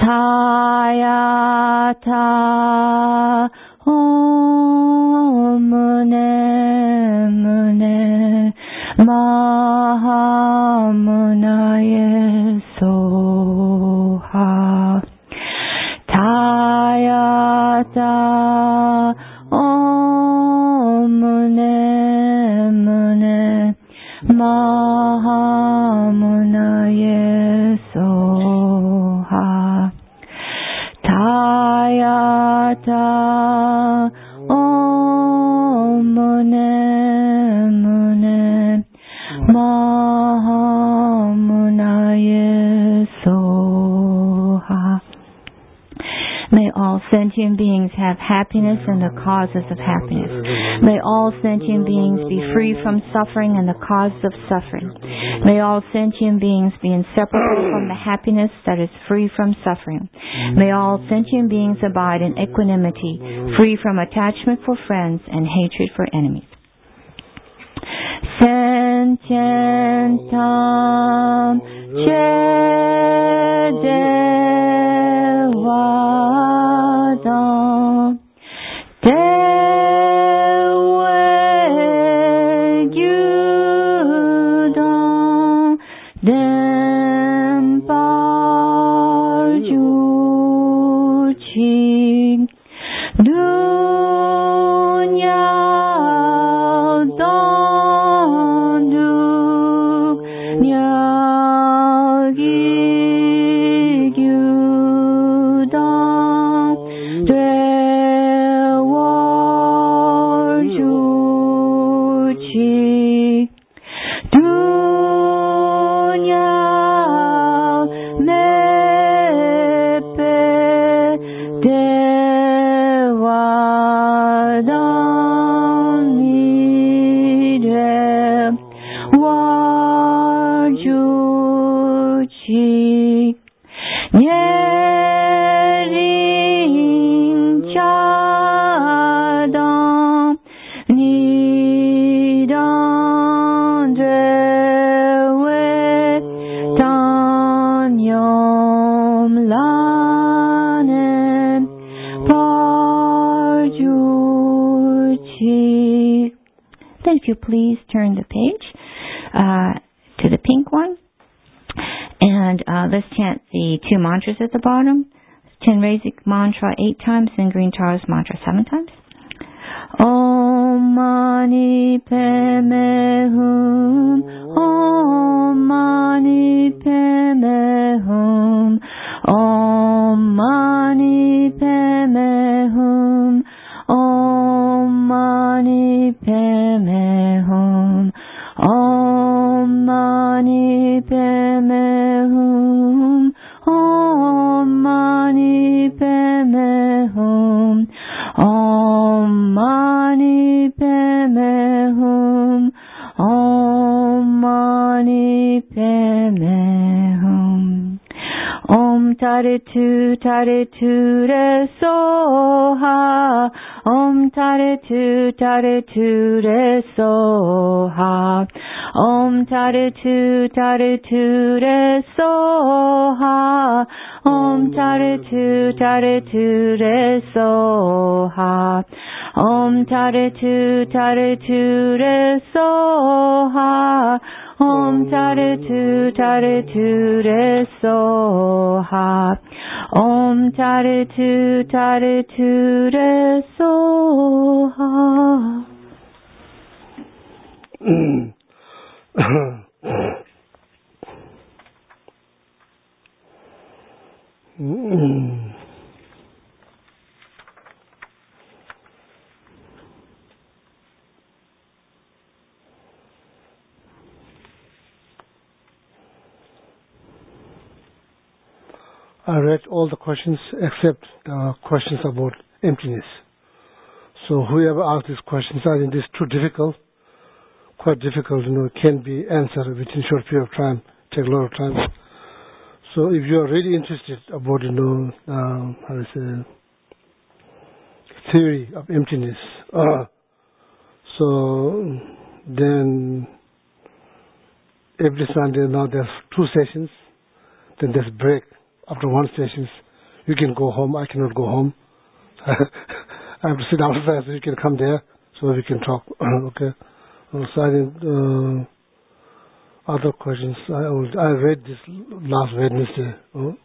Tayata Om Mune Mune Mahamunaye Soha. Tayata Om Mune Mune Mahamunaye Soha. Tayata Om Mune Mune Mahamunaye Soha. May all sentient beings have happiness and the causes of happiness. May all sentient beings be free from suffering and the causes of suffering. May all sentient beings be inseparable from the happiness that is free from suffering. May all sentient beings abide in equanimity, free from attachment for friends and hatred for enemies. Sentientam Chedevadam Devegyudam Demparjuchi If you please turn the page to the pink one, and let's chant the two mantras at the bottom. Chenrezig mantra 8 times and Green Taurus mantra 7 times. Om Mani Padme Hum, Om Mani Padme Hum, Om Mani Padme Hum, Om Mani Padme Hum, Om Mani Padme Hum, Om Mani Padme Hum, Om Mani Padme Hum, Om Mani Padme Hum. Om Taritu Taritu Re Soha, Om Taritu Taritu Re Soha, Om Taritu Taritu Re Soha, Om Taritu Taritu Re Soha, Om Taritu Taritu Re Soha, Om Taritu Taritu Re Soha, Om Taritu Taritu Re Soha. I read all the questions except the questions about emptiness. So whoever asked these questions, I think this is too difficult, quite difficult, can be answered within a short period of time, take a lot of time. So if you are really interested about, how to say, theory of emptiness, so then every Sunday now there's 2 sessions, then there's break after 1 session, You can go home. I cannot go home. I have to sit outside, so you can come there, so we can talk. Okay. So I think other questions. I read this last Wednesday.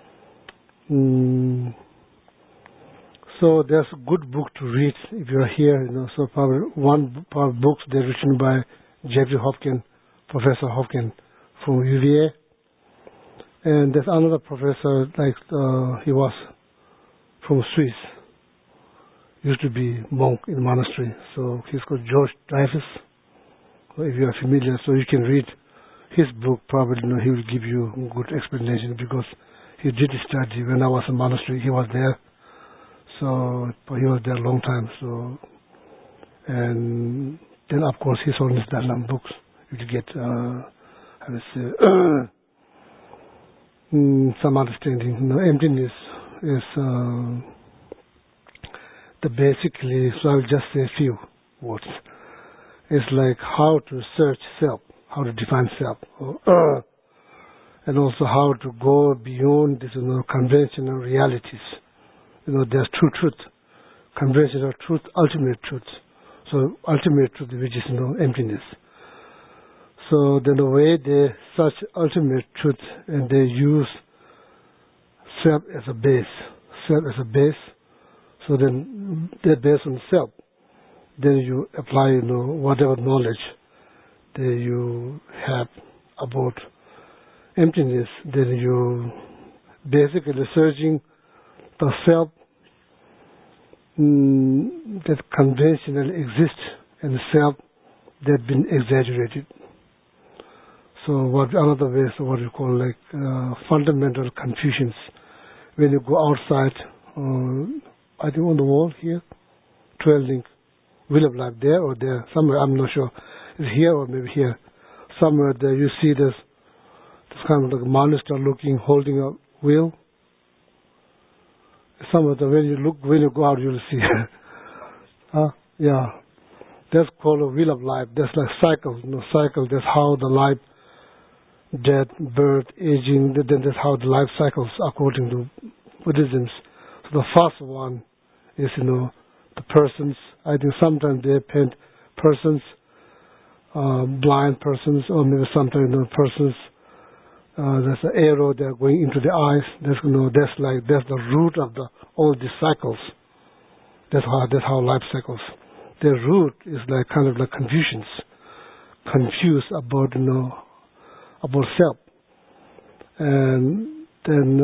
So there's a good book to read if you are here. So probably one book they're written by Jeffrey Hopkins, Professor Hopkins from UVA, and there's another professor he was from Swiss. Used to be monk in monastery. So he's called George Dreyfus. If you are familiar, so you can read his book. Probably he will give you a good explanation because he did study when I was in monastery. He was there. So he was there a long time. So, and then of course his own Islam books. You will get, how to say, some understanding. Emptiness is the basically. So I will just say a few words. It's like how to search self, how to define self, and also how to go beyond these conventional realities. There's true truth, conventional truth, ultimate truth. So ultimate truth, which is emptiness. So then the way they search ultimate truth and they use self as a base, so then they're based on self. Then you apply, whatever knowledge that you have about emptiness. Then you basically searching the self that conventionally exists and the self that been exaggerated. So another way is what you call fundamental confusions. When you go outside, I think on the wall here, 12 link. Wheel of Life there or there, somewhere, I'm not sure. It's here or maybe here. Somewhere there you see this kind of monster looking, holding a wheel. Somewhere there, when you go out, you'll see. Yeah. That's called a Wheel of Life. That's like cycle. Cycle, that's how the life, death, birth, aging, then that's how the life cycles according to Buddhism. So the first one is, the persons. I think sometimes they paint persons, blind persons, or maybe sometimes persons. There's an arrow they're going into the eyes. That's the root of all these cycles. That's how life cycles. The root is kind of like confusions, confused about about self, and then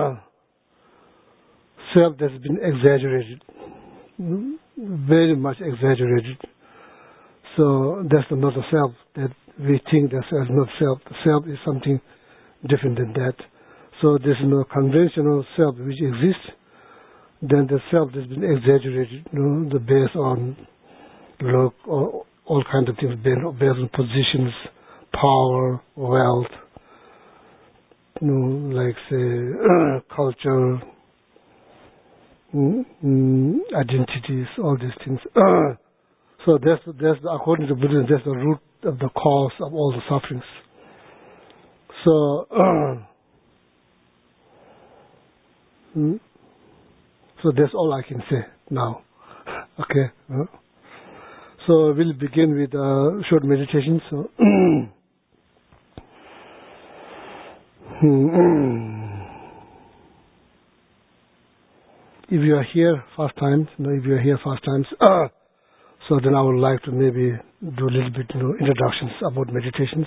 self that's been exaggerated. Very much exaggerated. So that's not a self that we think that's not self. The self is something different than that. So there's no conventional self which exists. Then the self that's been exaggerated, the based on look, or all kinds of things based on positions, power, wealth, like say culture. Identities, all these things. So that's according to Buddhism, that's the root of the cause of all the sufferings. So that's all I can say now. Okay. So we'll begin with short meditation. So if you are here first time, so then I would like to maybe do a little bit, introductions about meditations.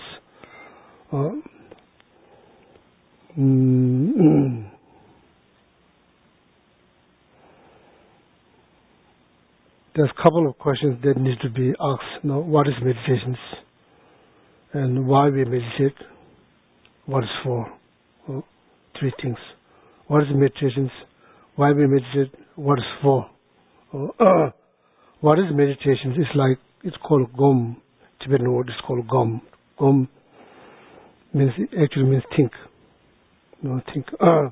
There's a couple of questions that need to be asked. What is meditations, and why we meditate? What is for? Three things. What is meditations? Why we meditate? What is for? What is meditation? It's called Gom. Tibetan word is called Gom. Gom actually means think. Think.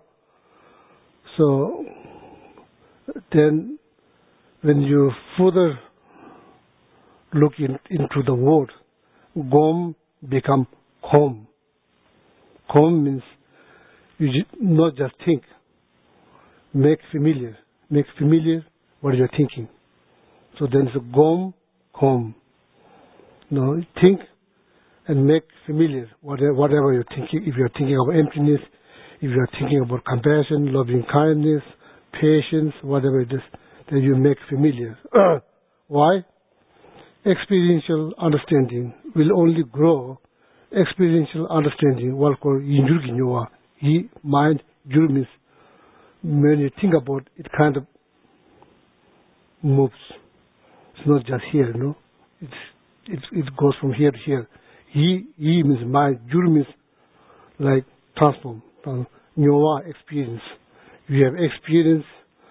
So then, when you further look into the word, Gom become Kom. Kom means you not just think. make familiar what you're thinking. So then it's a gom, home. No, think and make familiar whatever you're thinking. If you're thinking of emptiness, if you're thinking about compassion, loving kindness, patience, whatever it is, then you make familiar. Why? Experiential understanding will only grow. Experiential understanding, what called yinjurginyowa, mind, jur means when you think about it, kind of moves. It's not just here, no. It goes from here to here. Yi means mind, jur means like transform. Nyowa, experience. You have experience.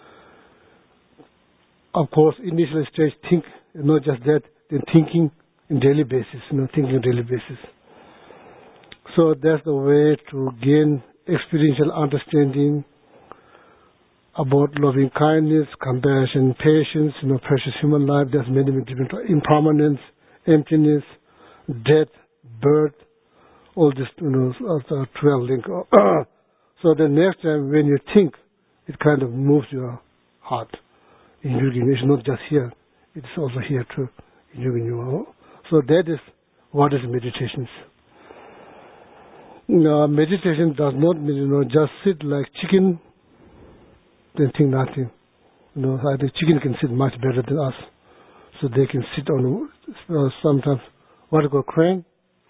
Of course, initial stage, think, not just that, then thinking in daily basis, thinking on daily basis. So that's the way to gain experiential understanding about loving kindness, compassion, patience, precious human life. There's many different impermanence, emptiness, death, birth, all this, 12 link. So the next time when you think, it kind of moves your heart. In Yugin, it's not just here, it's also here too. In Yugin, so that is what is meditations. Meditation does not mean just sit like chicken, then think nothing. I think chicken can sit much better than us, so they can sit on sometimes what you call crane,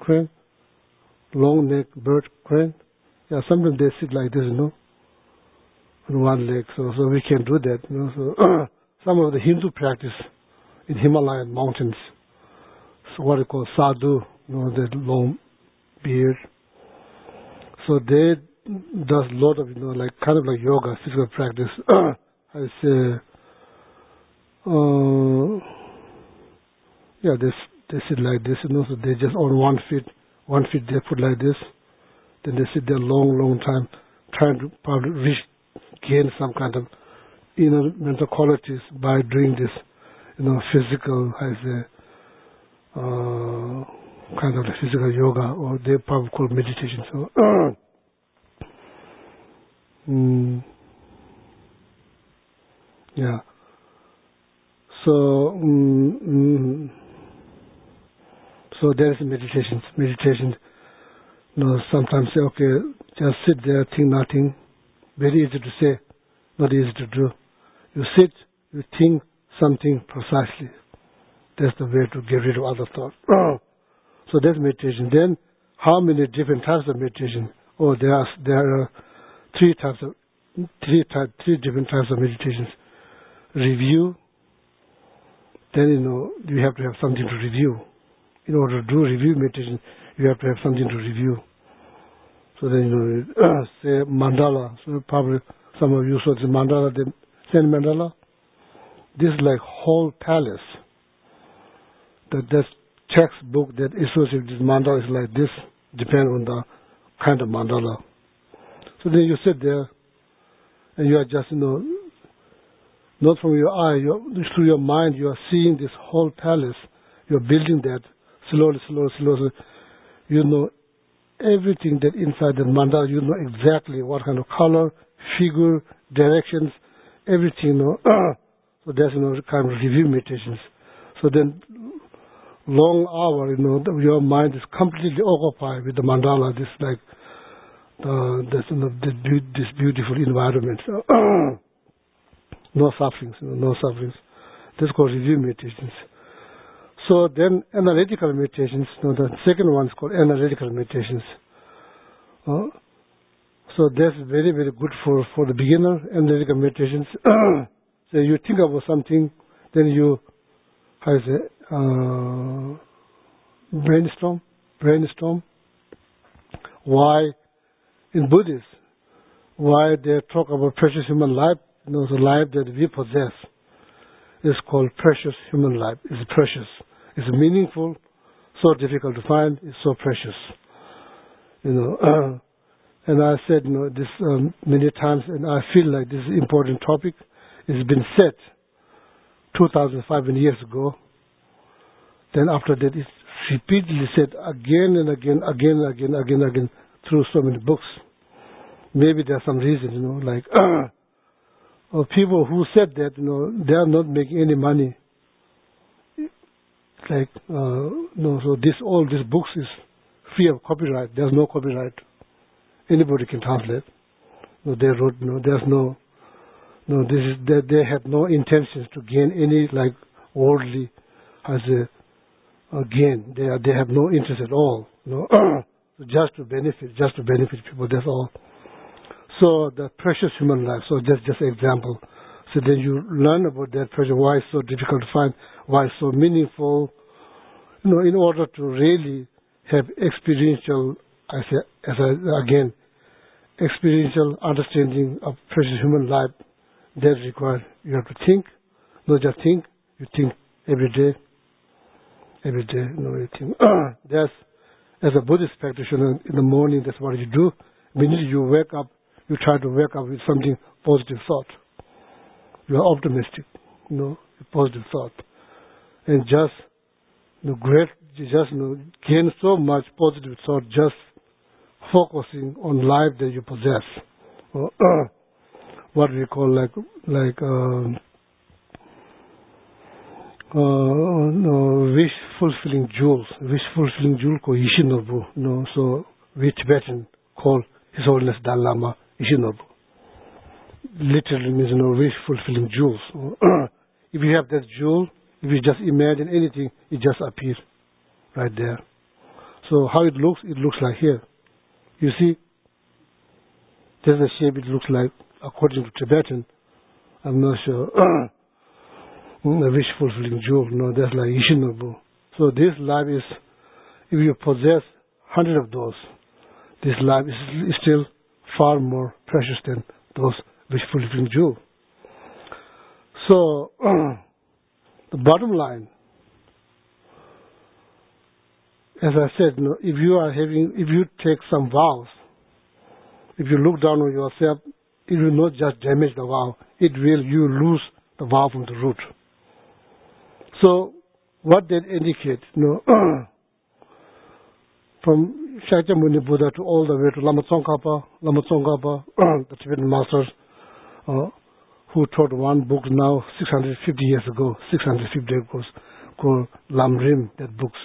long neck bird crane. Yeah, sometimes they sit like this, on one leg. So we can do that. So some of the Hindu practice in Himalayan mountains. So what you call sadhu, that long beard. So they does a lot of like kind of like yoga, physical practice. I say, they sit like this, so they just on one feet they put like this, then they sit there long time, trying to probably gain some kind of inner mental qualities by doing this, physical, I say, kind of physical yoga, or they probably call meditation. So, yeah. So there is meditation. Sometimes say, okay, just sit there, think nothing. Very easy to say, not easy to do. You sit, you think something precisely. That's the way to get rid of other thoughts. So that's meditation. Then, how many different types of meditation? Oh, there are three different types of meditations. Review. Then you have to have something to review. In order to do review meditation, you have to have something to review. So then say mandala. So probably some of you saw the mandala, the Zen mandala. This is like whole palace. That textbook that associates with this mandala is like this, depending on the kind of mandala. So then you sit there, and you are just, not from your eye, through your mind, you are seeing this whole palace. You are building that slowly. You know everything that inside the mandala. You know exactly what kind of color, figure, directions, everything. So there's kind of review meditations. So then, long hour, your mind is completely occupied with the mandala. This like this beautiful environment. No sufferings, no sufferings. That's called review meditations. So then analytical meditations, the second one is called analytical meditations. So that's very, very good for the beginner, analytical meditations. So you think about something, then you, brainstorm. Why in Buddhism, why they talk about precious human life, the life that we possess is called precious human life. It's precious. It's meaningful, so difficult to find, it's so precious. And I said, this many times, and I feel like this is an important topic. It's been said 2,500 years ago. Then after that, it's repeatedly said again and again through so many books. Maybe there's some reason, like people who said that, they are not making any money. Like, so all these books is free of copyright. There's no copyright. Anybody can translate. They wrote, they have no intentions to gain any like worldly as a gain. They have no interest at all. Just to benefit people. That's all. So the precious human life. So that's just an example. So then you learn about that pressure, why it's so difficult to find, why it's so meaningful. In order to really have experiential, experiential understanding of precious human life, that requires you have to think, not just think, you think every day. You think. That's, as a Buddhist practitioner, in the morning, that's what you do. Immediately you wake up, you try to wake up with something positive thought. You are optimistic, positive thought. And just, gain so much positive thought just focusing on life that you possess. What we call wish fulfilling jewels. Wish fulfilling jewel called Ishinobu. So we Tibetan call His Holiness Dalai Lama Ishinobu. Literally means wish fulfilling jewels. If you have that jewel, if you just imagine anything, it just appears right there. So how it looks like here. You see, there's the shape it looks like according to Tibetan. I'm not sure. A wish fulfilling jewel. That's like Ishinobu. So this life is, if you possess 100 of those, this life is still far more precious than those wish fulfilling jewels. So the bottom line, as I said, if you take some vows, if you look down on yourself, it will not just damage the vow, you lose the vow from the root. So what that indicates, from Shakyamuni Buddha to all the way to Lama Tsongkhapa, the Tibetan masters, who taught one book now 650 years ago, called Lamrim, that book.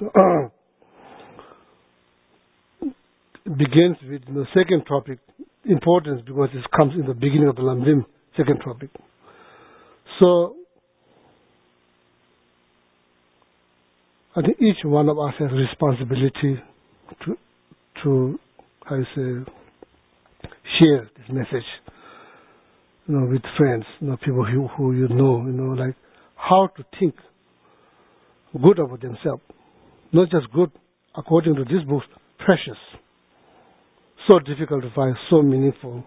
Begins with the second topic, importance, because it comes in the beginning of the Lamrim, second topic. So, I think each one of us has a responsibility to share this message, with friends, people who you know, like how to think good about themselves. Not just good, according to this book, precious. So difficult to find, so meaningful.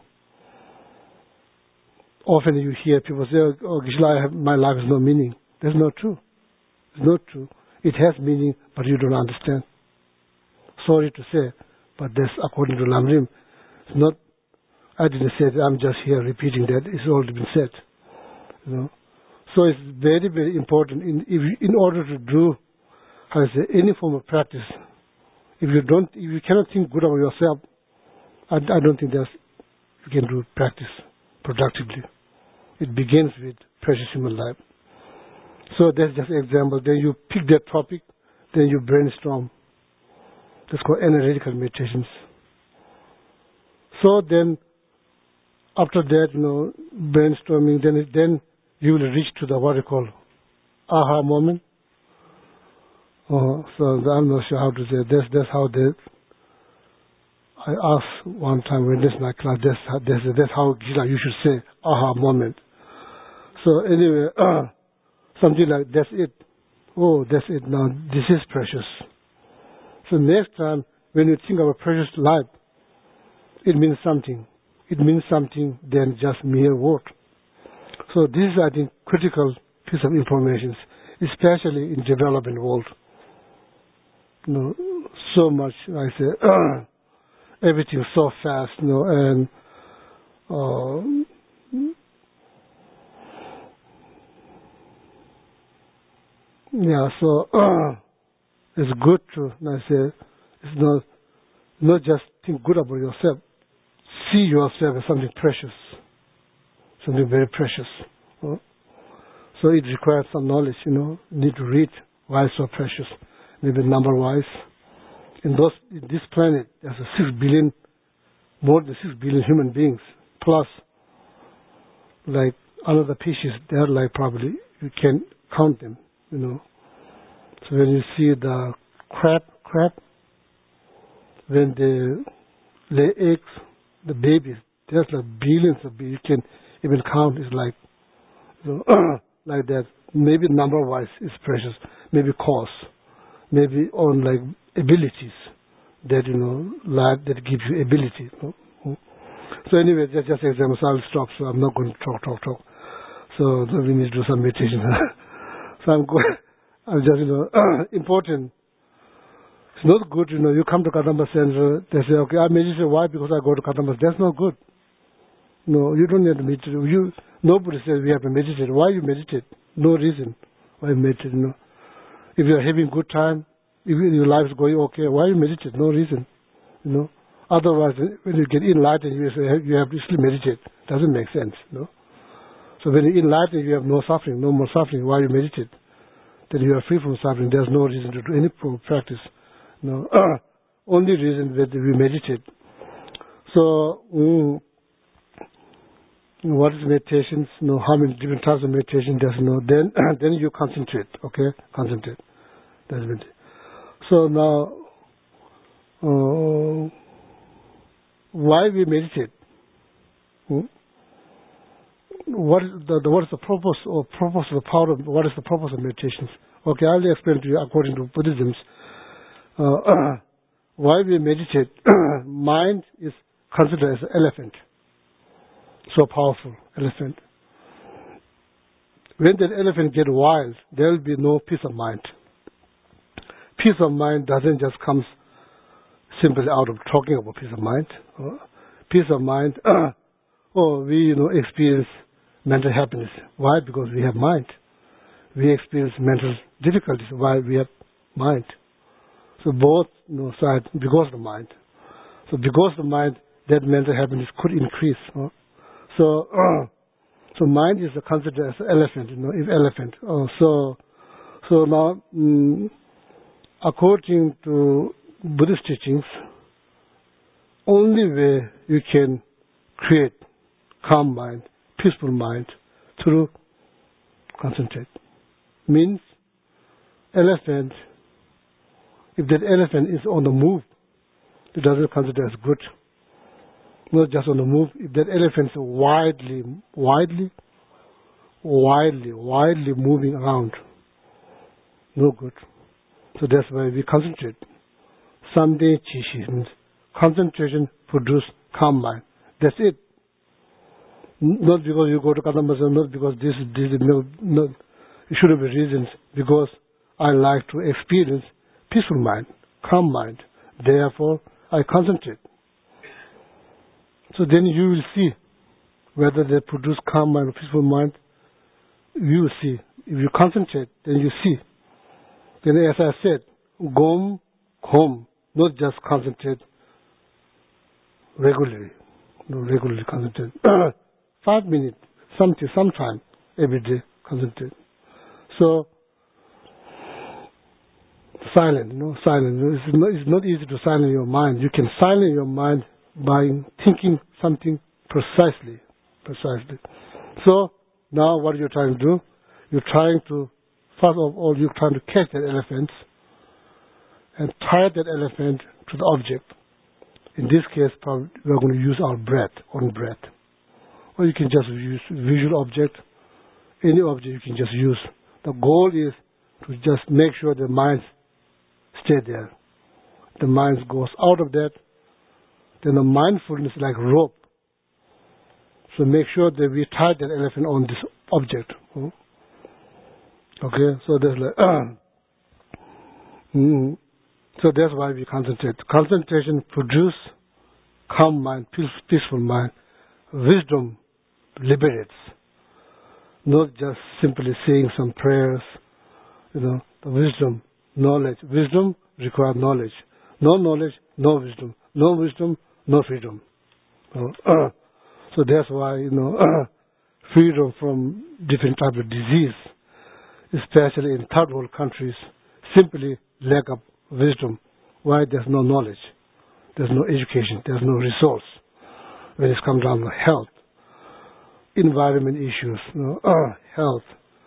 Often you hear people say, "Oh, Geshe-la, my life has no meaning." That's not true. It's not true. It has meaning, but you don't understand. Sorry to say, but that's according to Lamrim. It's not. I didn't say that. I'm just here repeating that. It's already been said. So it's very, very important in order to do, any form of practice. If you cannot think good about yourself, I don't think you can do practice productively. It begins with precious human life. So that's just an example. Then you pick that topic, then you brainstorm. That's called analytical meditations. So then, after that, brainstorming, then you will reach to the what you call aha moment. So I'm not sure how to say it. That's how I asked one time when this my class. That's how you should say aha moment. So anyway, something like that's it. Oh, that's it. Now this is precious. So next time when you think of a precious life, it means something. It means something than just mere word. So this is, I think, critical piece of information, especially in developing world. So much, I say, everything so fast, and so it's good to, I say, it's not just think good about yourself. See yourself as something precious. something very precious. So it requires some knowledge, need to read why it's so precious. Maybe number-wise. In this planet, there's 6 billion, more than 6 billion human beings, plus like another species, they're like probably, you can count them, So when you see the crab, when they lay eggs, the babies, there's like billions of babies. You can even count. It's like, like that. Maybe number-wise is precious. Maybe cost. Maybe on like abilities that, life that gives you ability. So anyway, that's just examples. I'll stop. So I'm not going to talk. So we need to do some meditation. So I'm just, important. It's not good, you come to Kadamba Center, they say, okay, I meditate. Why? Because I go to Kadamba. That's not good. No, you don't need to meditate. Nobody says we have to meditate. Why you meditate? No reason why you meditate, If you're having good time, if your life is going okay, why you meditate? No reason, Otherwise, when you get enlightened, you say you have to still meditate. Doesn't make sense, So when you're enlightened, you have no suffering, no more suffering. Why you meditate? Then you are free from suffering. There's no reason to do any practice. No, only reason that we meditate. So, what is meditation? How many different types of meditation? There's then you concentrate. Okay, concentrate. That's it. So now, why we meditate? What is the purpose of the power of? What is the purpose of meditations? Okay, I'll explain to you according to Buddhism. Why we meditate? Mind is considered as an elephant. So powerful elephant. When that elephant gets wild, there will be no peace of mind. Peace of mind doesn't just come simply out of talking about peace of mind. Peace of mind, we experience mental happiness. Why? Because we have mind. We experience mental difficulties. Why? We have mind. So both sides, because of the mind. So because of the mind, that mental happiness could increase. So mind is considered as an elephant, if elephant. So now, according to Buddhist teachings, only way you can create calm mind, peaceful mind, through concentrate. Means elephant. If that elephant is on the move, it doesn't consider as good. Not just on the move. If that elephant is widely moving around, no good. So that's why we concentrate. Someday Chishi means concentration produce calm mind. That's it. Not because you go to Kadambasa, not because this, no. It should be reasons. Because I like to experience peaceful mind, calm mind. Therefore, I concentrate. So then you will see whether they produce calm mind or peaceful mind. You will see. If you concentrate, then you see. Then as I said, gom, khom, not just concentrate regularly. No, regularly concentrate. 5 minutes, sometime, every day, concentrate. So, silent. It's not easy to silence your mind. You can silence your mind by thinking something precisely. So, now what you're trying to do, first of all, you're trying to catch that elephant and tie that elephant to the object. In this case, we're going to use our breath. Or you can just use visual object. Any object you can just use. The goal is to just make sure the mind stay there. The mind goes out of that. Then the mindfulness is like rope. So make sure that we tie that elephant on this object. Okay, so there's like so that's why we concentrate. Concentration produces calm mind, peaceful mind. Wisdom liberates. Not just simply saying some prayers. The wisdom, knowledge. Wisdom requires knowledge. No knowledge, no wisdom. No wisdom, no freedom. So that's why, freedom from different types of disease, especially in third world countries, simply lack of wisdom. Why? There's no knowledge, there's no education, there's no resource when it comes down to health, environment issues, health,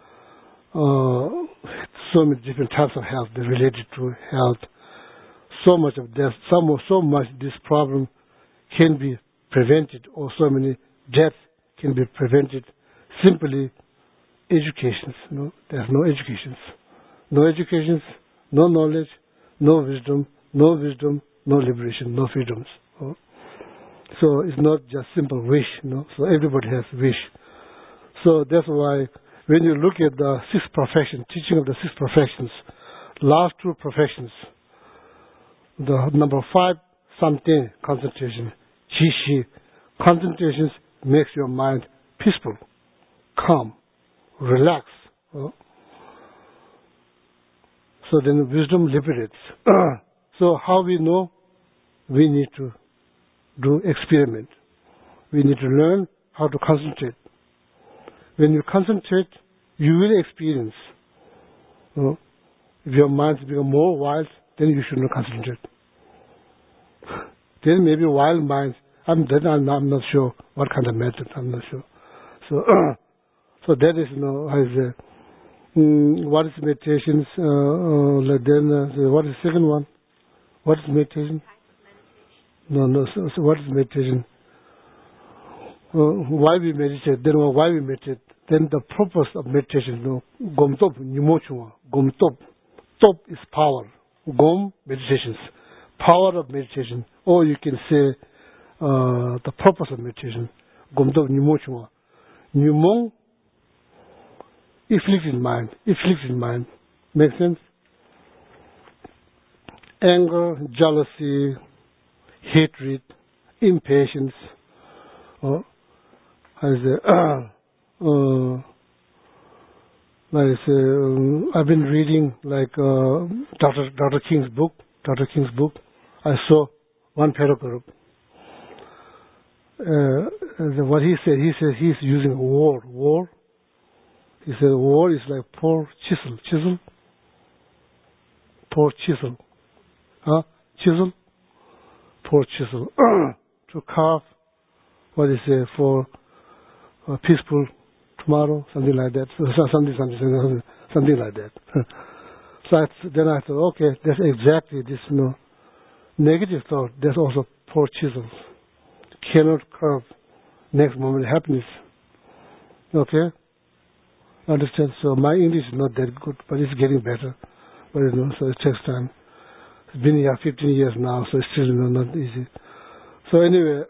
so many different types of health that are related to health. So much of death, so much this problem can be prevented, or so many deaths can be prevented simply educations. There's no educations. No educations, no knowledge, no wisdom, no liberation, no freedoms. So it's not just simple wish, So everybody has wish. So that's why when you look at the six professions, teaching of the six professions, last two professions, the number 5, samten, concentration, chi, concentration makes your mind peaceful, calm, relax. So then wisdom liberates. So how we know? We need to do experiment. We need to learn how to concentrate. When you concentrate, you will experience. If your mind become more wild, then you should not concentrate. Then maybe wild minds. I'm not sure what kind of method. I'm not sure. So that is what is meditations? What is the second one? What is meditation? No. So what is meditation? Why we meditate? Then why we meditate? Then the purpose of meditation. Gom top nimochua. Gom top. Top is power. Gom meditations. Power of meditation. Or you can say the purpose of meditation. Gom top nimochua. Nimong. Afflicted mind. Makes sense? Anger, jealousy, hatred, impatience. I've been reading Dr. King's book. I saw one paragraph. What he said he's using a war. He said war is like poor chisel. Poor chisel. Chisel? Poor chisel. To carve, what is it, for a peaceful tomorrow, something like that. Something like that. So then I thought, okay, that's exactly this negative thought. There's also poor chisels. Cannot carve next moment happiness. Okay? Understand? So my English is not that good, but it's getting better. But so it takes time. It's been here 15 years now, so it's still not easy. So anyway,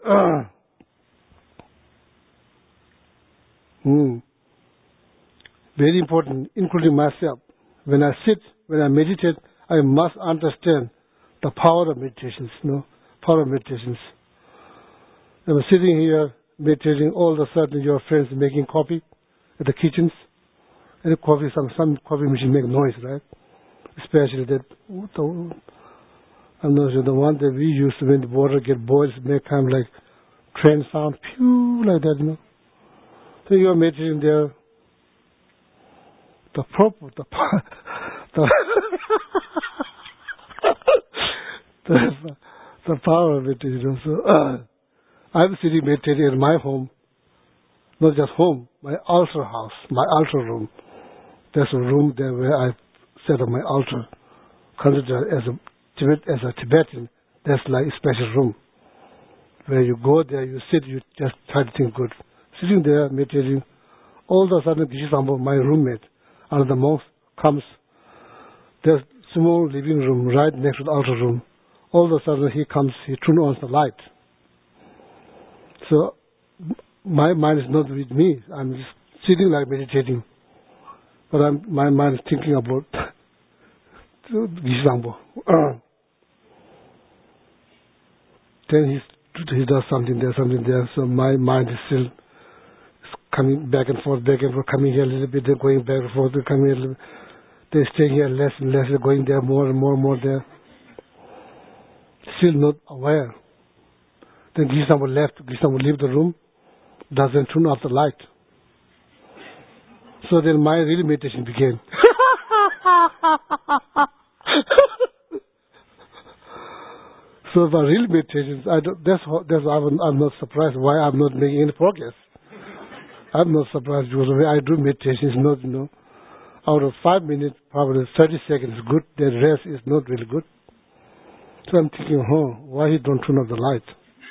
very important, including myself. When I sit, when I meditate, I must understand the power of meditations. Power of meditations. I'm sitting here meditating, all of a sudden your friends making coffee at the kitchens. And the coffee, some coffee machine make noise, right? Especially that, I'm not sure, the one that we use when the water get boiled, make kind of like train sound, pew, like that, So you're meditating there. The power of it, So I'm sitting meditating in my home, not just home, my altar house, my altar room. There's a room there where I set up my altar. Considered as a Tibetan, that's like a special room. Where you go there, you sit, you just try to think good. Sitting there, meditating, all of a sudden, Gishisambo, my roommate, another monk, comes. There's a small living room right next to the altar room. All of a sudden, he comes, he turns on the light. So, my mind is not with me. I'm just sitting like meditating. But my mind is thinking about Gishisambo. Then he does something there. So my mind is still coming back and forth, coming here a little bit, then going back and forth, coming here a little bit. They're staying here less and less, going there more and more there. Still not aware. Then Gishisambo left the room, doesn't turn off the light. So then my real meditation began. So the real meditations, I'm not surprised why I'm not making any progress. I'm not surprised because the way I do meditation is not, out of 5 minutes, probably 30 seconds is good, the rest is not really good. So I'm thinking, why he don't turn off the light?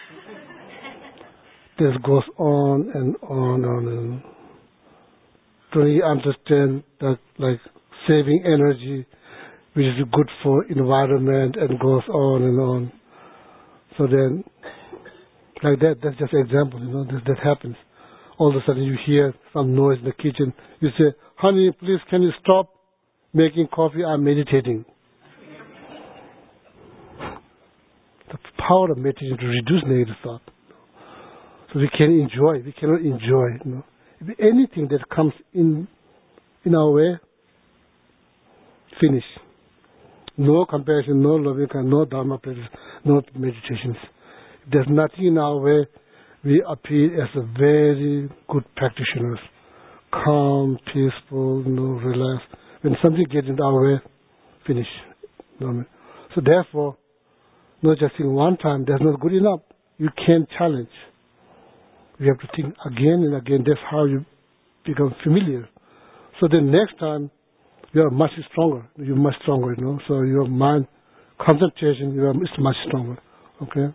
This goes on and on and on. Don't you understand that, like, saving energy, which is good for environment, and goes on and on. So then, like that's just an example, that happens. All of a sudden you hear some noise in the kitchen. You say, honey, please can you stop making coffee? I'm meditating. The power of meditation to reduce negative thought. So we cannot enjoy, If anything that comes in our way, finish. No compassion, no loving, no dharma practice, no meditations. If there's nothing in our way, we appear as a very good practitioners. Calm, peaceful, relaxed. When something gets in our way, finish. So therefore, not just in one time, that's not good enough. You can't challenge. You have to think again and again. That's how you become familiar. So then next time, you are much stronger. You're much stronger, So your mind concentration is much stronger. Okay?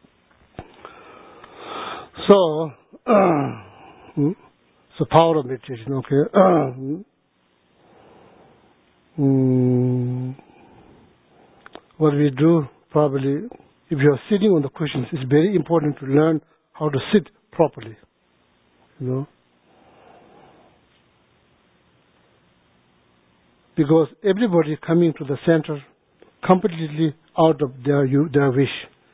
So, so power of meditation, okay? What we do, probably, if you are sitting on the cushions, it's very important to learn how to sit properly, Because everybody coming to the center completely out of their wish,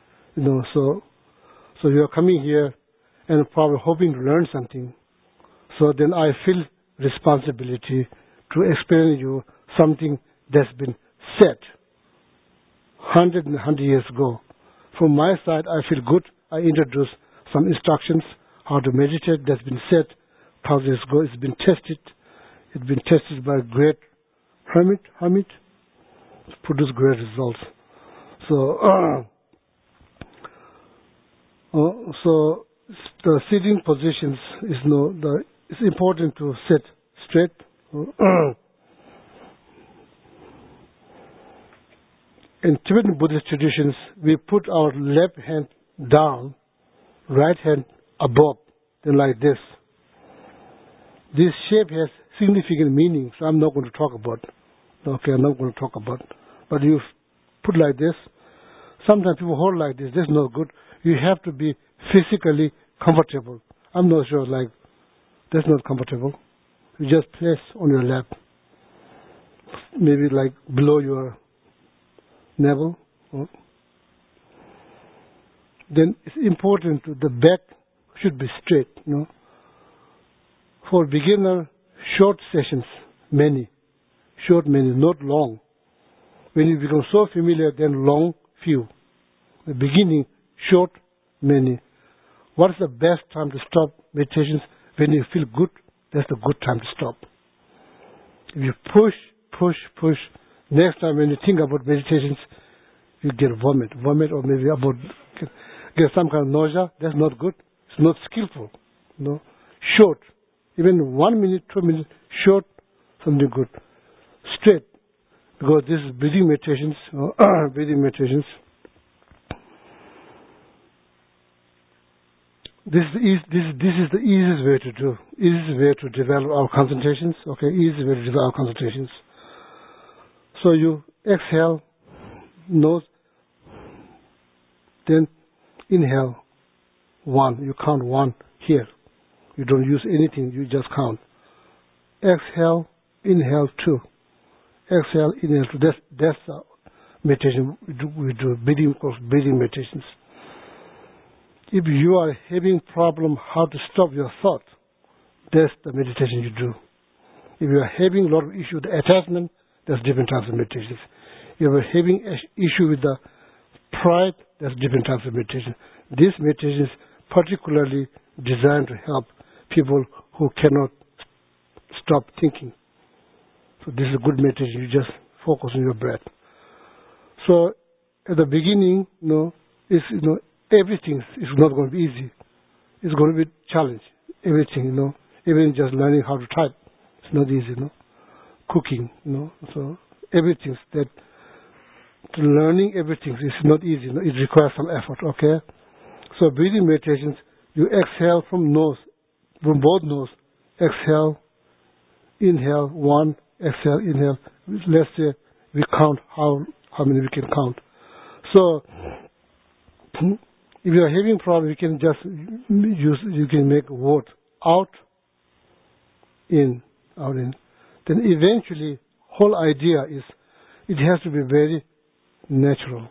So you are coming here and probably hoping to learn something. So then I feel responsibility to explain to you something that's been said 100 years ago. From my side, I feel good. I introduce some instructions how to meditate. That's been said 1,000 years ago. It's been tested. It's been tested by great hermit. It's produced great results. So the sitting positions it's important to sit straight. In Tibetan Buddhist traditions, we put our left hand down, right hand above, then like this. This shape has significant meanings. I'm not going to talk about. Okay, I'm not going to talk about. But you put like this. Sometimes people hold like this. That's not good. You have to be physically comfortable. I'm not sure, that's not comfortable. You just place on your lap. Maybe below your navel. Then it's important the back should be straight, For beginner, short sessions, many. Short, many, not long. When you become so familiar, then long, few. The beginning, short, many. What is the best time to stop meditations? When you feel good, that's the good time to stop. If you push, next time when you think about meditations, you get vomit or maybe get some kind of nausea. That's not good. It's not skillful. Short, even 1 minute, 2 minutes, short, something good. Straight, because this is breathing meditations. This is the easiest way to do. Easiest way to develop our concentrations. Okay, easiest way to develop our concentrations. So you exhale, nose, then inhale 1. You count 1 here. You don't use anything. You just count. Exhale, inhale 2. Exhale, inhale 2. That's the meditation we do. Breathing meditations. If you are having problem how to stop your thought, that's the meditation you do. If you are having a lot of issue with the attachment, that's different types of meditations. If you are having issue with the pride, that's different types of meditation. This meditation is particularly designed to help people who cannot stop thinking. So this is a good meditation. You just focus on your breath. So at the beginning, everything is not going to be easy. It's going to be a challenge. Everything, even just learning how to type, it's not easy, Cooking, So everything that learning everything is not easy. It requires some effort. Okay. So breathing meditations, you exhale from both nose. Exhale, inhale, 1, exhale, inhale. Let's say we count how many we can count. So if you are having problem, you can just you can make a word out, in, out, in. Then eventually, whole idea is it has to be very natural.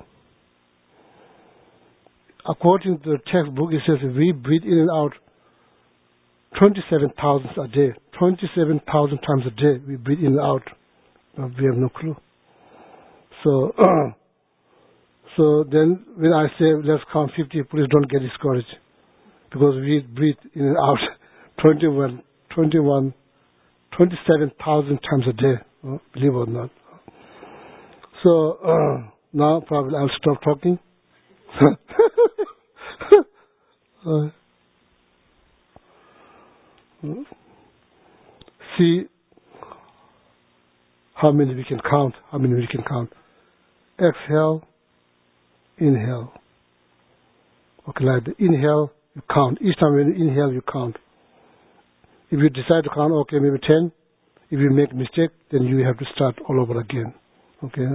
According to the textbook, it says we breathe in and out 27,000 a day. 27,000 times a day we breathe in and out. But we have no clue. So, so then when I say let's count 50, please don't get discouraged. Because we breathe in and out 27,000 times a day. Believe it or not. So, now probably I'll stop talking. See how many we can count. Exhale, inhale. Okay, like the inhale, you count. Each time when you inhale, you count. If you decide to count, okay, maybe 10. If you make a mistake, then you have to start all over again. Okay.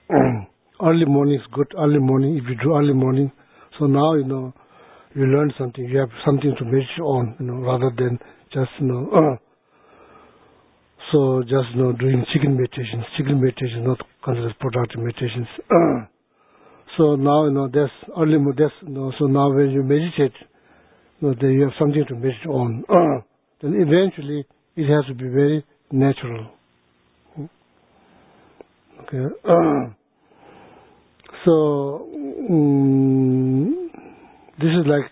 early morning is good. Early morning, if you do early morning, so now you learn something. You have something to meditate on, rather than just so just doing chicken meditations. Chicken meditation is not considered productive meditations. So now that's early. So now when you meditate, then you have something to meditate on. Then eventually it has to be very natural. Okay. So this is like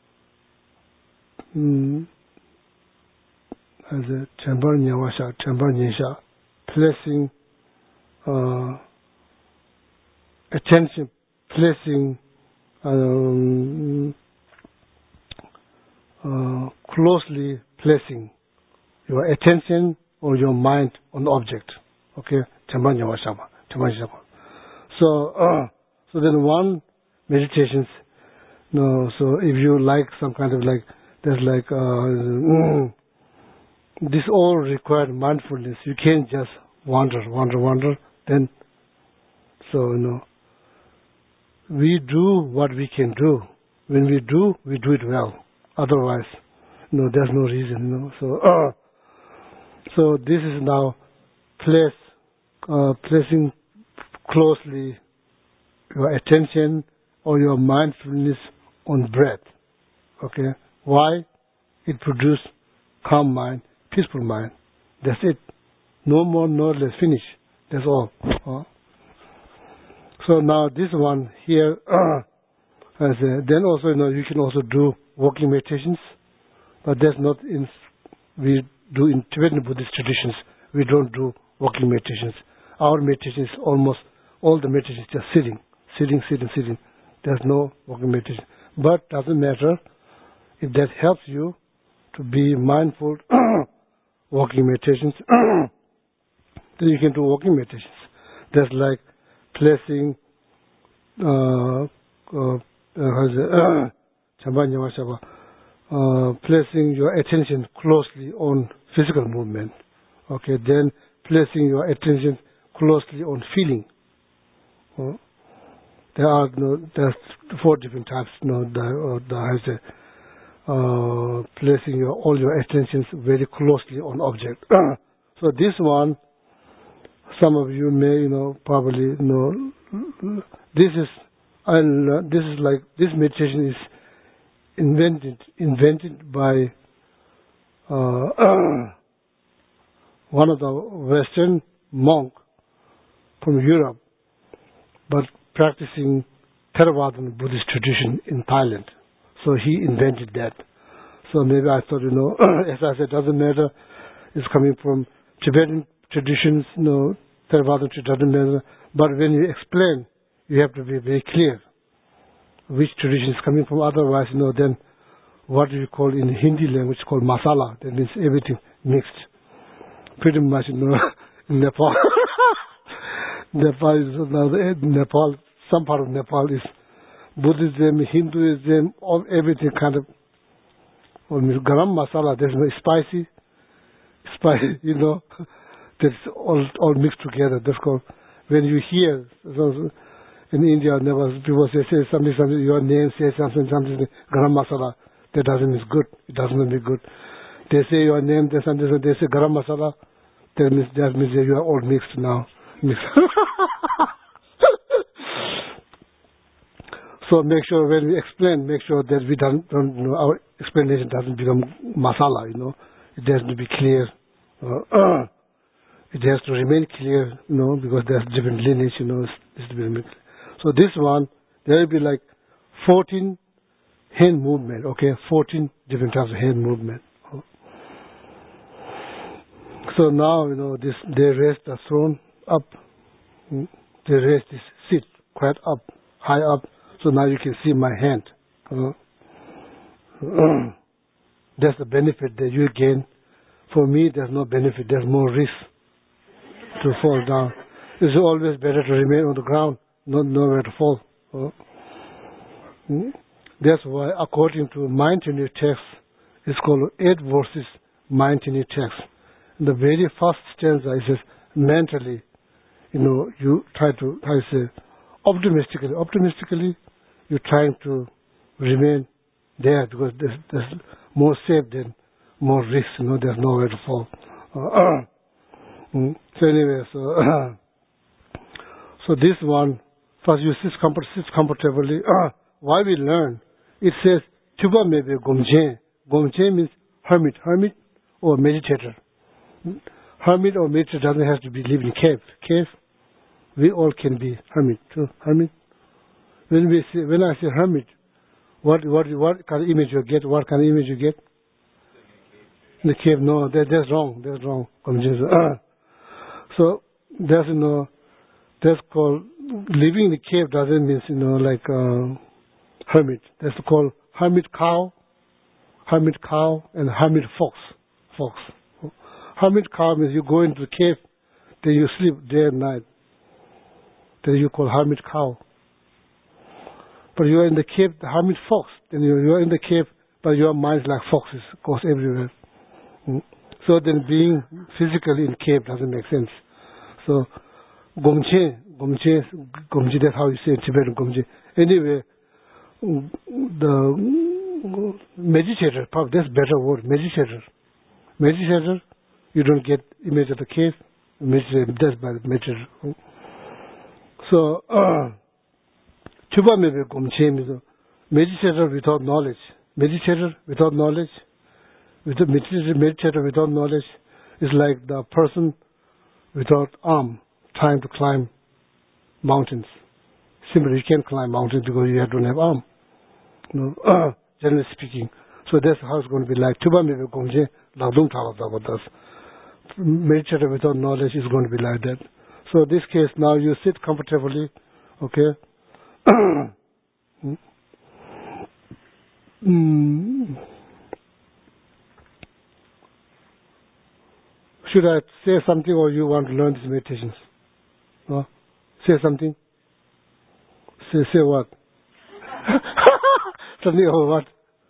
as a Chambar Nyawasha, Chambar Nyesha, placing attention, placing closely placing your attention or your mind on the object. Okay, Chambar Nyawasha, Chambar Nyesha. So then one meditations, so if you like some kind of like, there's like, this all required mindfulness. You can't just wander. Then, so, we do what we can do. When we do it well. Otherwise, there's no reason, So this is now placing closely your attention or your mindfulness on breath. Okay? Why? It produces calm mind, peaceful mind. That's it. No more, no less. Finish. That's all. So now this one here, then also, you can also do walking meditations, but that's not we do in Tibetan Buddhist traditions. We don't do walking meditations. Our meditation is almost all the meditation is just sitting. There's no walking meditation. But doesn't matter if that helps you to be mindful. Walking meditations, then you can do walking meditations. That's like placing placing your attention closely on physical movement. Okay, then placing your attention closely on feeling. There's 4 different types. Placing all your attentions very closely on object. So this one, some of you may probably know. This is like this meditation is invented by one of the Western monk from Europe, but practicing Theravada Buddhist tradition in Thailand. So he invented that. So maybe I thought, as I said, doesn't matter. It's coming from Tibetan traditions, Theravada doesn't matter. But when you explain, you have to be very clear which tradition is coming from. Otherwise, then what do you call in Hindi language called masala? That means everything mixed. Pretty much, in Nepal. Nepal, some part of Nepal is Buddhism, Hinduism, everything kind of. Garam masala, there's spicy, that's all mixed together. That's called, when you hear, in India, people say something, your name says something, garam masala, that doesn't mean good. It doesn't mean good. They say your name, they say garam masala, that means you are all mixed now. So make sure when we explain, make sure that we don't our explanation doesn't become masala, It has to be clear. It has to remain clear, because there's different lineage, it's to be remain clear. So this one, there will be like 14 hand movement, okay? 14 different types of hand movement. So now, they raise the throne up. They raise this seat quite up, high up. So now you can see my hand. That's the benefit that you gain. For me, there's no benefit. There's more risk to fall down. It's always better to remain on the ground, not nowhere to fall. That's why, according to Mind Tenure text, it's called 8 verses Mind Tenure text. In the very first stanza, it says, mentally, you try to, how you say, optimistically, you're trying to remain there because there's more safe than more risk. There's nowhere to fall. So anyway, so this one, first you sit comfortably. Why we learn? It says, Tuba mebe gomje. Gomje means hermit or meditator. Hermit or meditator doesn't have to be live in cave. We all can be hermit too. Hermit. When I say hermit, what kind of image you get? What kind of image you get? In the cave? No, that's wrong. That's wrong. So that's called living in the cave doesn't mean like hermit. That's called hermit cow, and hermit fox. Hermit cow means you go into the cave, then you sleep day and night. Then you call hermit cow. But you are in the cave, the hermit fox. Then you are in the cave, but your mind is like foxes, goes everywhere. So then being physically in cave doesn't make sense. So gomje, that's how you say in Tibetan gomje. Anyway, the meditator, probably that's better word, meditator, you don't get image of the cave, that's by the meditator. So, Chuba maybe gomche, meditator without knowledge is like the person without arm trying to climb mountains. Simply, you can't climb mountains because you don't have arm. Generally speaking. So that's how it's going to be like. Tuba maybe gomje, lagdum thalas. Meditator without knowledge is going to be like that. So in this case, now you sit comfortably, okay? Should I say something or you want to learn these meditations? No? Say something? Say what? Something or what?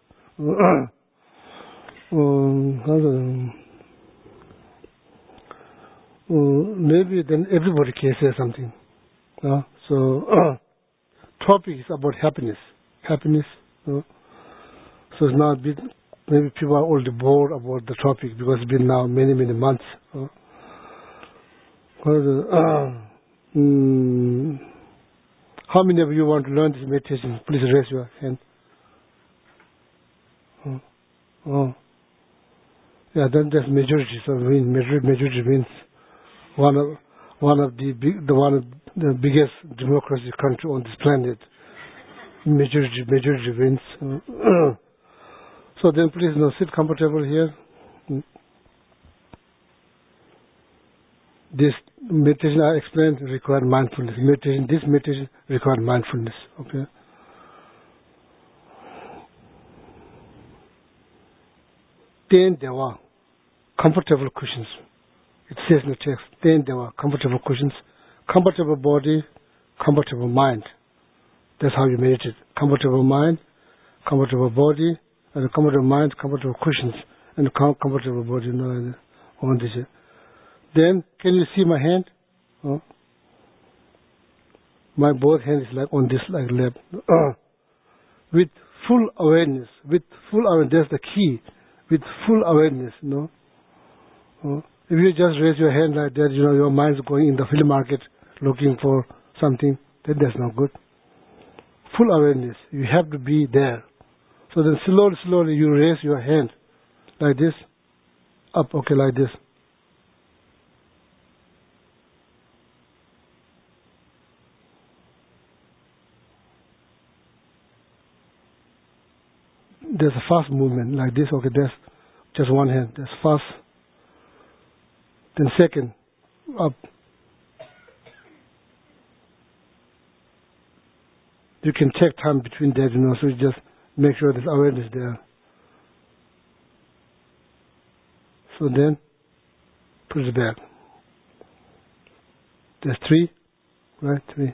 Maybe then everybody can say something. So, topic is about happiness. So it's not maybe people are already bored about the topic because it's been now many months. How many of you want to learn this meditation? Please raise your hand. Yeah, then there's majority. So majority means one of the biggest democracy country on this planet. Majority wins. So then please sit comfortable here. This meditation I explained requires mindfulness. This meditation requires mindfulness. Okay. Ten dewa, comfortable cushions. It says in the text, 10 dewa, comfortable cushions, comfortable body, comfortable mind. That's how you meditate. Comfortable mind, comfortable body, and comfortable mind, comfortable cushions, and comfortable body. On this. Then, can you see my hand? My both hands is like on this, like left. With full awareness, that's the key. With full awareness, If you just raise your hand like that, your mind is going in the flea market looking for something, then that's not good. Full awareness, you have to be there. So then slowly you raise your hand like this, up, okay, like this. There's a fast movement like this, okay, there's just one hand, there's fast. Then second, up. You can take time between that, so you just make sure there's awareness there. So then, put it back. There's 3, right? 3.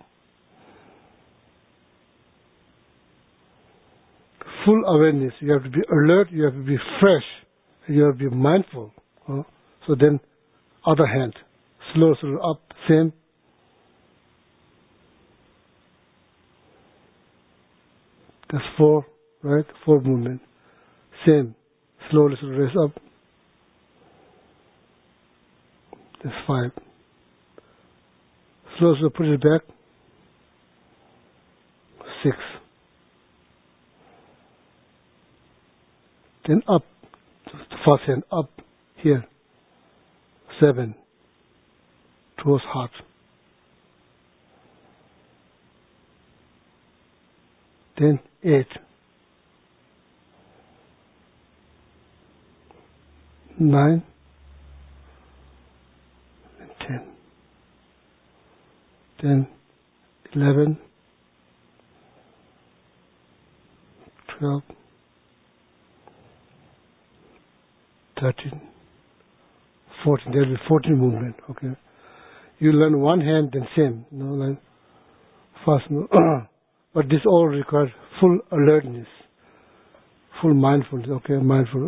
Full awareness. You have to be alert, you have to be fresh, you have to be mindful. So then, other hand, slow up, same, That's 4, right? 4 movement. Same. Slowly raise up. That's 5. Slowly put it back. 6. Then up. The first hand up here. 7. Towards heart. 8. 9. 10. 11. 12. 13. 14. There will be 14 movement. Okay. You learn one hand, then same. Like fast. But this all requires full alertness, full mindfulness. Okay, mindful.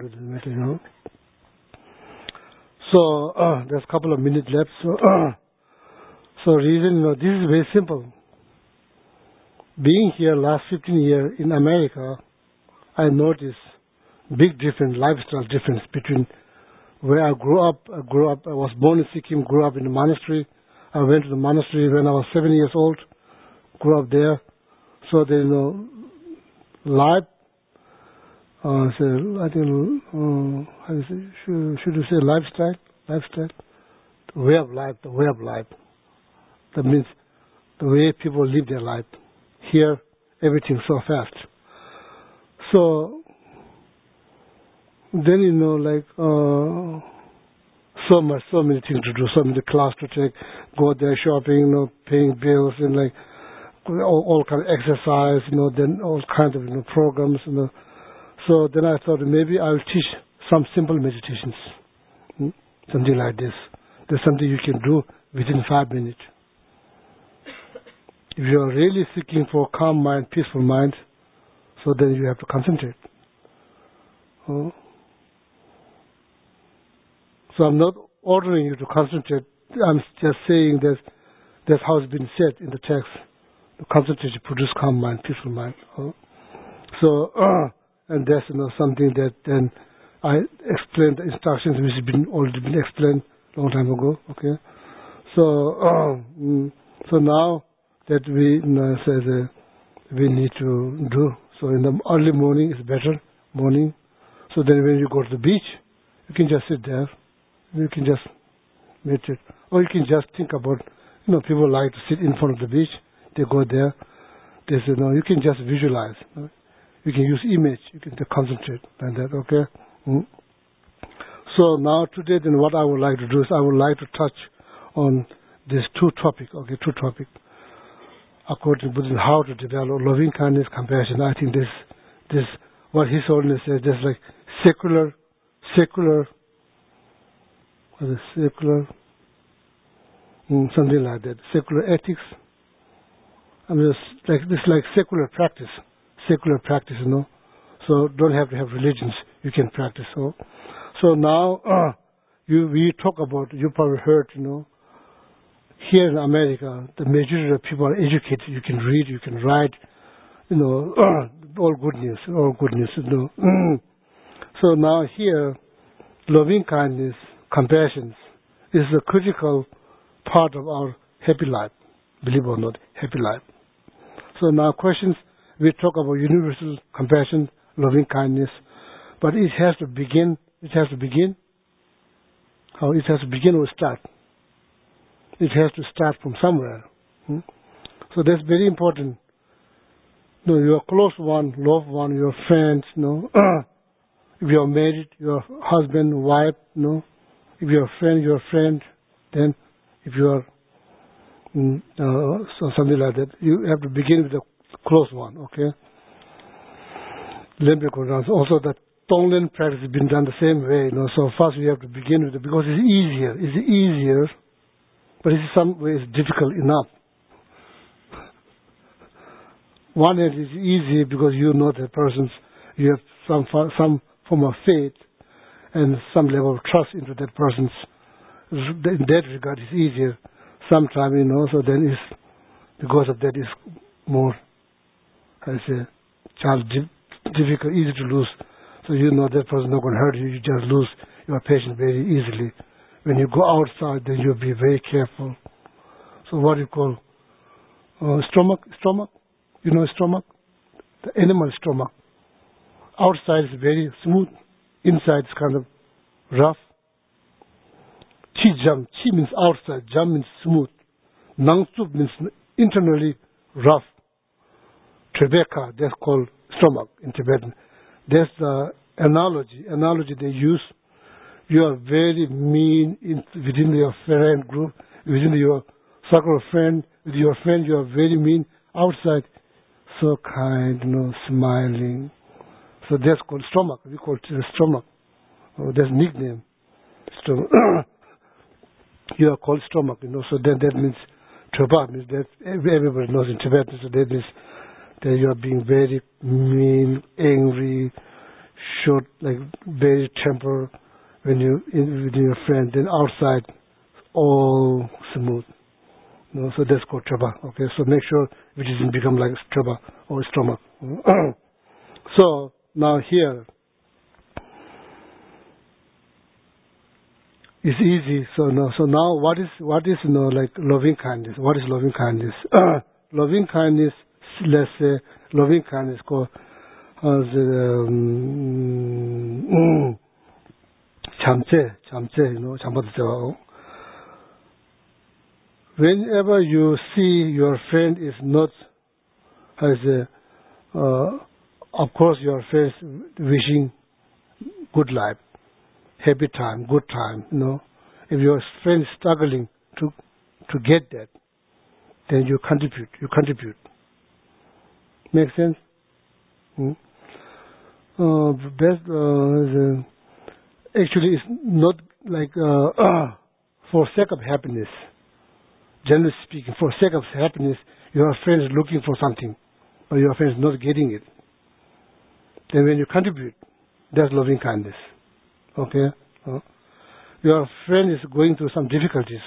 So there's a couple of minutes left. So reason, this is very simple. Being here last 15 years in America, I noticed big difference, lifestyle difference between where I grew up. I was born in Sikkim, grew up in a monastery. I went to the monastery when I was 7 years old, grew up there. So there's life. I think how you say, should you say lifestyle, the way of life. That means the way people live their life. Here, everything's so fast. So then so many things to do, so many classes to take, go there shopping, paying bills, and all kind of exercise, then all kinds of programs, So then I thought maybe I will teach some simple meditations, something like this. There's something you can do within 5 minutes. If you are really seeking for calm mind, peaceful mind, so then you have to concentrate. So I'm not ordering you to concentrate. I'm just saying that's how it's been said in the text. Concentration produce calm mind, peaceful mind. So, and that's something that then I explained the instructions which have already been explained long time ago. Okay, so now that we we need to do so in the early morning is better morning. So then when you go to the beach, you can just sit there. You can just meditate, or you can just think about. People like to sit in front of the beach. They go there. They say, you can just visualize. You can use image. You can concentrate like that, okay? So now today, then what I would like to do is I would like to touch on these two topics, according to Buddhism, how to develop loving kindness, compassion. I think this what His Holiness says, just like secular, something like that, secular ethics. Like secular practice, So don't have to have religions. You can practice. So now we talk about. You probably heard. Here in America, the majority of people are educated. You can read. You can write. All good news. So now here, loving kindness, compassion is a critical part of our happy life. Believe it or not, happy life. So now questions, we talk about universal compassion, loving kindness, but it has to begin. How it has to begin or start? It has to start from somewhere. So that's very important. Your close one, loved one, your friends, if you are married, your husband, wife, if you are your friend, then if you are so something like that, you have to begin with the close one, okay? Also, the Tonglen practice has been done the same way, So first we have to begin with it because it's easier, but in some ways difficult enough. One hand is easy because you know the persons, you have some form of faith and some level of trust into that person's. In that regard, it's easier. Sometimes, so then because of that is more, child difficult, easy to lose. So you know that person not going to hurt you. You just lose your patient very easily. When you go outside, then you'll be very careful. So what you call stomach? You know stomach? The animal stomach. Outside is very smooth. Inside is kind of rough. Chi jam. Chi means outside. Jam means smooth. Nangsup means internally rough. Trebeka, that's called stomach in Tibetan. That's the analogy they use. You are very mean within your friend group, within your circle of friends. With your friend, you are very mean. Outside, so kind, smiling. So that's called stomach. We call it stomach. That's nickname. Stomach. You are called stomach, So then that means Treba means that everybody knows in Tibetan. So that means that you are being very mean, angry, short, like very temper when you with your friend. Then outside, all smooth. So that's called Treba. Okay, so make sure it doesn't become like Treba or stomach. So now here, it's easy. So now what is like loving kindness? What is loving kindness? Loving kindness. Let's say loving kindness called chamche, champa. Whenever you see your friend is not of course your friend wishing good life, happy time, good time, If your friend is struggling to get that, then you contribute. Make sense? Actually, it's not like for sake of happiness. Generally speaking, for sake of happiness, your friend is looking for something, but your friend is not getting it. Then when you contribute, that's loving kindness. Okay? Your friend is going through some difficulties.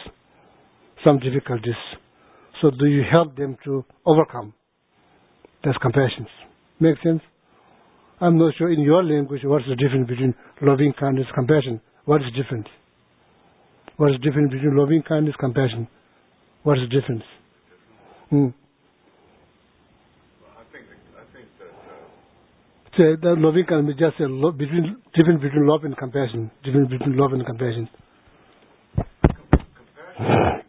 So do you help them to overcome? That's compassion. Make sense? I'm not sure in your language what's the difference between loving kindness and compassion. What is different? What is the difference between loving kindness and compassion? What is the difference? Well, I think that the loving kindness just say difference between love and compassion. Difference between love and compassion. Compassion,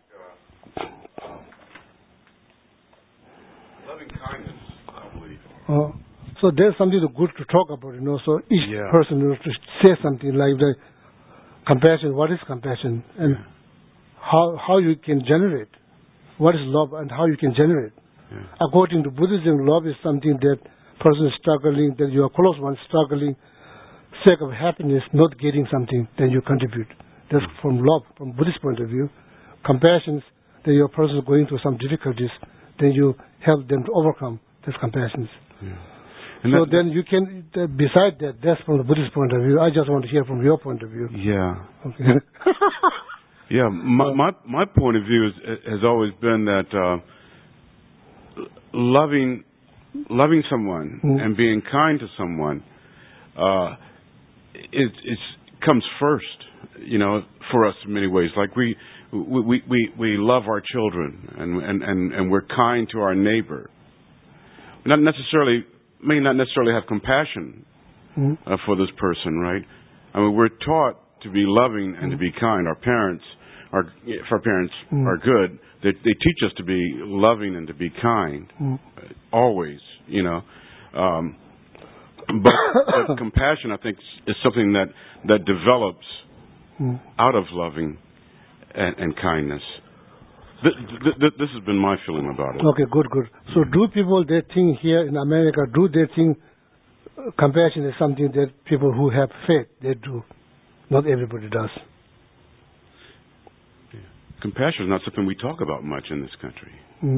loving kindness, I believe. So there's something good to talk about, So each person to say something like the compassion. What is compassion, and how you can generate? What is love, and how you can generate? According to Buddhism, love is something that person is struggling, that your close one struggling, sake of happiness, not getting something, then you contribute. That's from love, from Buddhist point of view. Compassion, that your person is going through some difficulties, then you help them to overcome. That's compassion. So then you can, beside that, that's from the Buddhist point of view. I just want to hear from your point of view. Yeah. Okay. Yeah, my point of view has always been that loving someone and being kind to someone it comes first, for us in many ways. Like we love our children and we're kind to our neighbor. May not necessarily have compassion for this person, right? I mean, we're taught to be loving and to be kind. If our parents are good, they teach us to be loving and to be kind, always, But compassion, I think, is something that develops out of loving and kindness. This has been my feeling about it. Okay, good. So do people, they think here in America, do they think compassion is something that people who have faith, they do? Not everybody does. Yeah. Compassion is not something we talk about much in this country.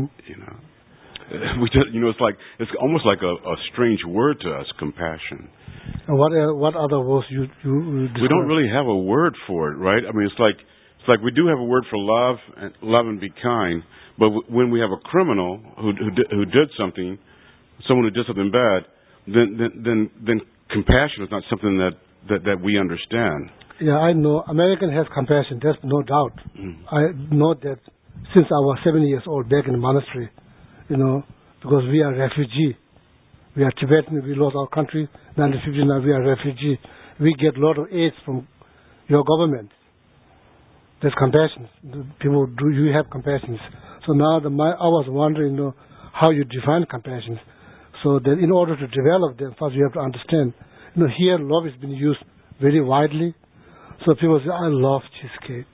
We just, it's almost like a strange word to us, compassion. And what other words you we don't really have a word for it, right? I mean, it's like we do have a word for love and be kind, but when we have a criminal who did something, someone who did something bad, then compassion is not something that we understand. Yeah, I know. American has compassion. There's no doubt. I know that since I was 7 years old back in the monastery, because we are refugee. We are Tibetan. We lost our country. 1959, we are refugee. We get a lot of aid from your government. There's compassion. People, do you have compassion? So now I was wondering, how you define compassion. So that in order to develop them, first you have to understand. Here love has been used very widely. So people say, I love cheesecake.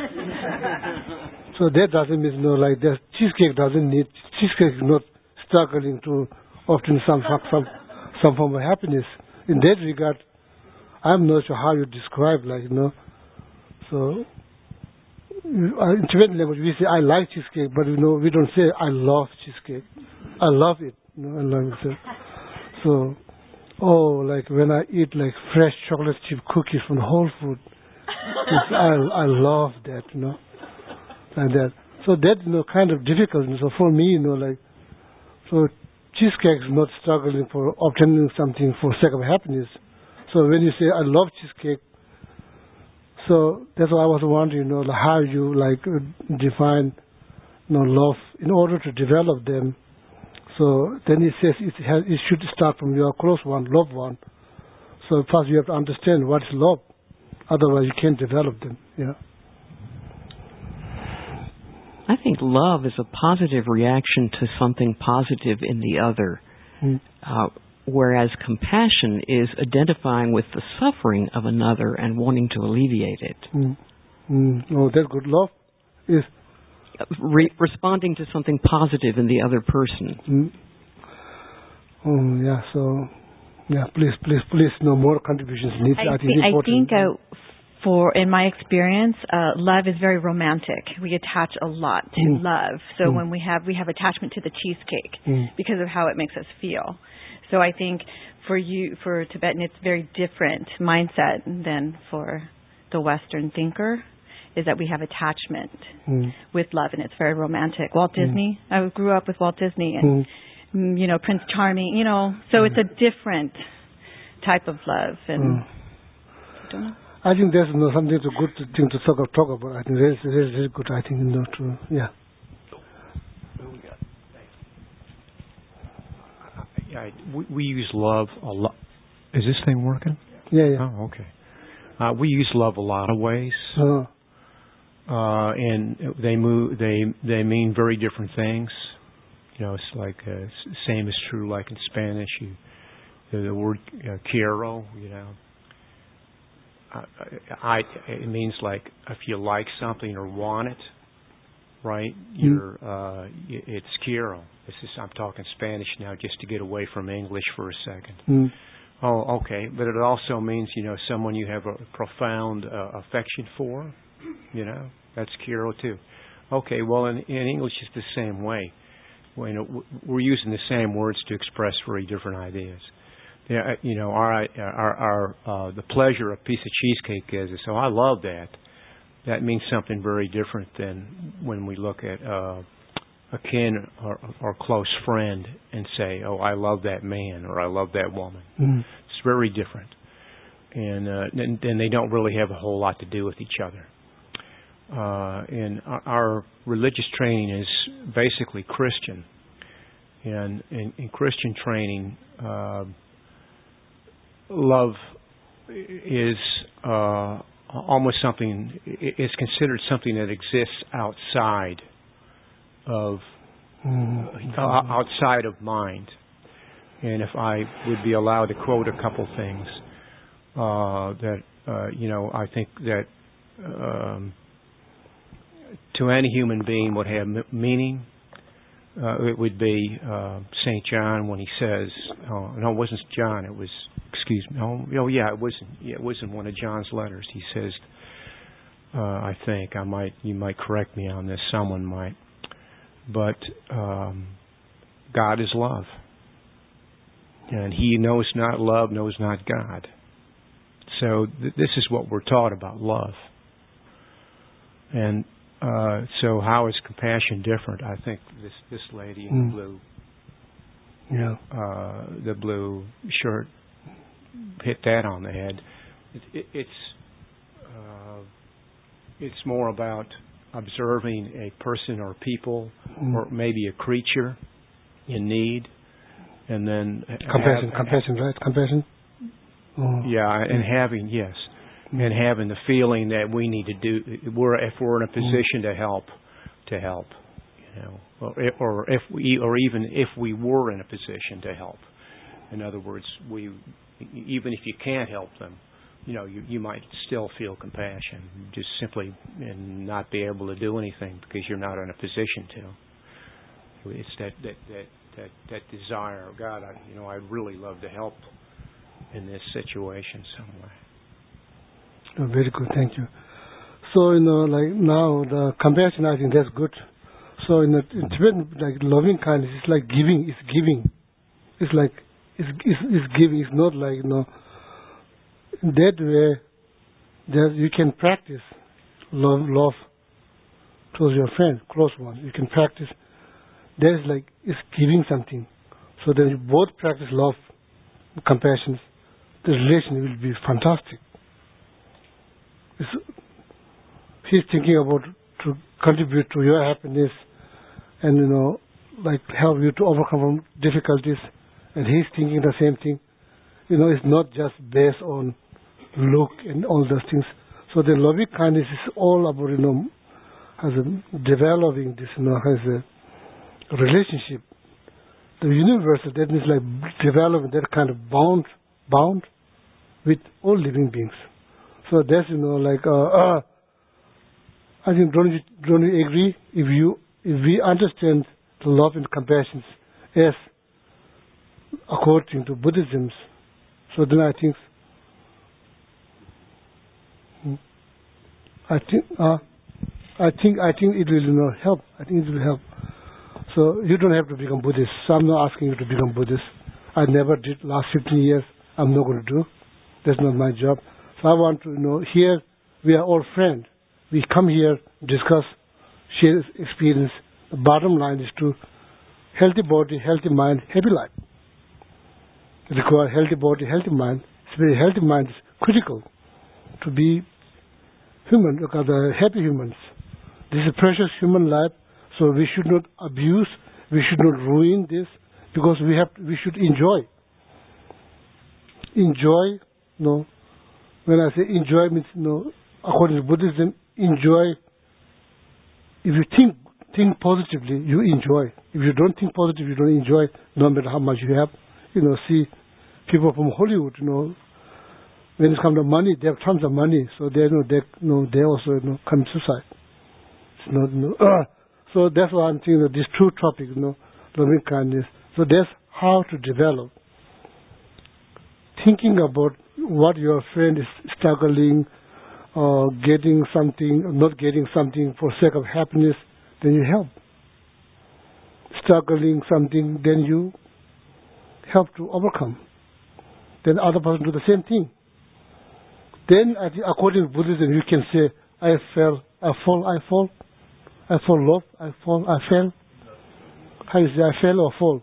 So that doesn't mean, that cheesecake doesn't need, cheesecake is not struggling to obtain some form of happiness. In that regard, I'm not sure how you describe, So, in Tibetan language, we say, I like cheesecake, but we don't say, I love cheesecake. I love it. I love it. So, when I eat fresh chocolate chip cookies from Whole Foods, I love that, like that. So that, kind of difficult. So for me, so cheesecake is not struggling for obtaining something for sake of happiness. So when you say, I love cheesecake, so that's why I was wondering, how you define, love in order to develop them. So then it says it should start from your close one, loved one. So first you have to understand what is love. Otherwise you can't develop them. Yeah. I think love is a positive reaction to something positive in the other. Whereas compassion is identifying with the suffering of another and wanting to alleviate it. Oh, that's good. Love is responding to something positive in the other person. Oh, yeah. So, yeah. Please, no more contributions needed. I think in my experience, love is very romantic. We attach a lot to love. So when we have attachment to the cheesecake because of how it makes us feel. So I think for Tibetan, it's very different mindset than for the Western thinker, is that we have attachment with love, and it's very romantic. Walt Disney, I grew up with Walt Disney and, Prince Charming, so it's a different type of love. And I don't know. I think there's something good thing to talk about. I think that's good. I think, yeah. We use love a lot. Is this thing working? Yeah. Oh, okay. We use love a lot of ways, and they mean very different things. It's like same is true. Like in Spanish, the word quiero. It means like if you like something or want it, right? It's quiero. I'm talking Spanish now, just to get away from English for a second. Oh, okay. But it also means, someone you have a profound affection for. That's quiero too. Okay. Well, in English, it's the same way. We're using the same words to express very different ideas. Yeah. The pleasure a piece of cheesecake gives us. So I love that. That means something very different than when we look at a kin or close friend and say, "Oh, I love that man" or "I love that woman." It's very different, and they don't really have a whole lot to do with each other. And our religious training is basically Christian, and in Christian training, love is almost something. It's considered something that exists outside of mind. And if I would be allowed to quote a couple things I think that to any human being would have meaning. It would be St. John when he says, no, it wasn't John. It was, it was in one of John's letters. He says, I think you might correct me on this. Someone might. But God is love. And he knows not love, knows not God. So this is what we're taught about love. And so how is compassion different? I think this lady in blue the blue shirt hit that on the head. It's more about observing a person or people or maybe a creature in need, and then compassion, right? Compassion. Yeah, and having and having the feeling that we need to do. If we're in a position to help, or even if we were in a position to help. In other words, even if you can't help them, you might still feel compassion, just simply and not be able to do anything because you're not in a position to. It's that desire. God, I'd really love to help in this situation some way. Oh, very good, thank you. So like now the compassion, I think that's good. So in Tibetan, like loving kindness, it's like giving. It's giving. It's like it's giving. It's not like in that way. You can practice love towards your friend, close one. You can practice. There's like it's giving something. So then you both practice love, compassion. The relation will be fantastic. He's thinking about to contribute to your happiness and like help you to overcome difficulties, and he's thinking the same thing. It's not just based on look and all those things. So the loving kindness is all about developing this has a relationship. The universal, that means like developing that kind of bond with all living beings. So that's I think don't you agree? If we understand the love and compassion as according to Buddhism, so then I think it will help. I think it will help. So you don't have to become Buddhist. So I'm not asking you to become Buddhist. I never did last 15 years. I'm not going to do. That's not my job. So I want to here we are all friends. We come here, discuss, share experience. The bottom line is to healthy body, healthy mind, happy life. It requires healthy body, healthy mind. It's healthy mind is critical to be human, because the happy humans. This is a precious human life, so we should not abuse, we should not ruin this, because we should enjoy. Enjoy, when I say enjoy means, according to Buddhism, enjoy. If you think positively, you enjoy. If you don't think positive, you don't enjoy, no matter how much you have. See people from Hollywood, when it comes to money, they have tons of money, so they also commit suicide. It's not, so that's why I'm thinking of this two topics, loving kindness. So that's how to develop. Thinking about what your friend is struggling, getting something, not getting something for sake of happiness, then you help. Struggling something, then you help to overcome. Then other person do the same thing. Then, according to Buddhism, you can say, I fell, I fall love, I fell. How you say, I fell or fall?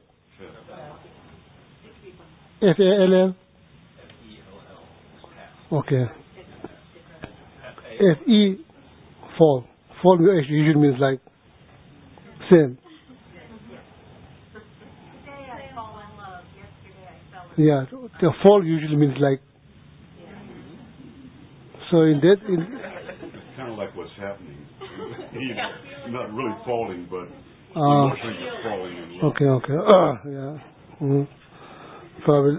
F-A-L-L? Okay. F-E, fall. Fall usually means like sin. Today I fall in love. Yesterday I fell in love. Yeah, the fall usually means like. So in that, it's kind of like what's happening. Not really falling, but emotionally just falling in love. Okay. Yeah. Probably.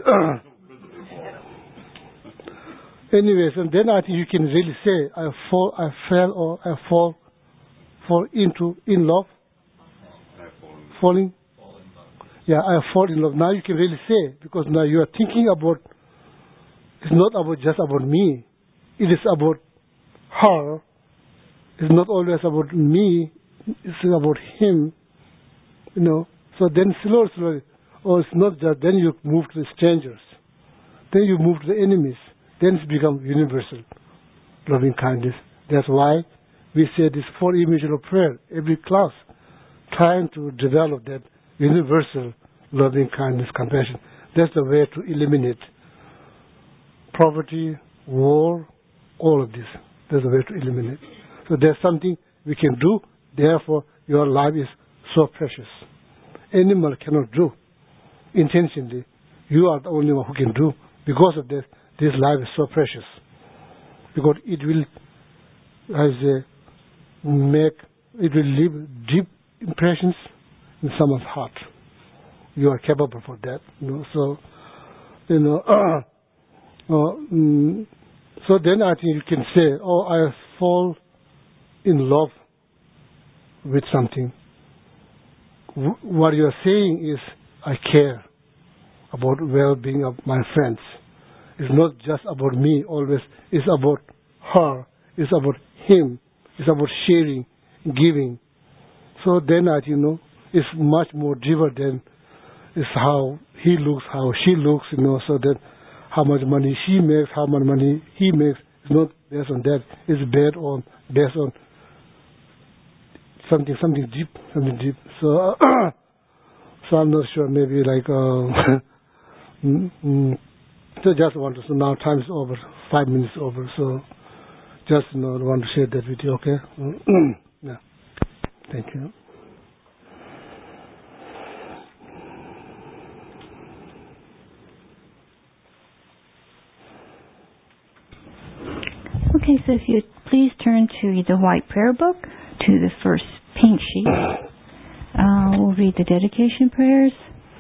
Anyways, and then I think you can really say, I fell, or I fall in love. Falling. Yeah, I fall in love. Now you can really say, because now you are thinking about, it's not just about me. It is about her. It's not always about me. It's about him. So then slowly, it's not just, then you move to the strangers. Then you move to the enemies. Then it becomes universal loving kindness. That's why we say this 4 images of prayer every class, trying to develop that universal loving kindness, compassion. That's the way to eliminate poverty, war, all of this. That's the way to eliminate. So there's something we can do. Therefore, your life is so precious. Animal cannot do intentionally. You are the only one who can do. Because of this life is so precious. Because it will, it will leave deep impressions in someone's heart. You are capable for that. So, so then I think you can say, I fall in love with something. What you are saying is, I care about well-being of my friends. It's not just about me always. It's about her. It's about him. It's about sharing, giving. So then I think, it's much more deeper than is how he looks, how she looks, so that how much money she makes, how much money he makes. It's not based on that. It's based on something deep. So, so I'm not sure. Maybe like, so just want to. So now time is over. 5 minutes over. So just want to share that with you. Okay. Yeah. Thank you. Okay, so if you'd please turn to the white prayer book, to the first pink sheet. We'll read the dedication prayers.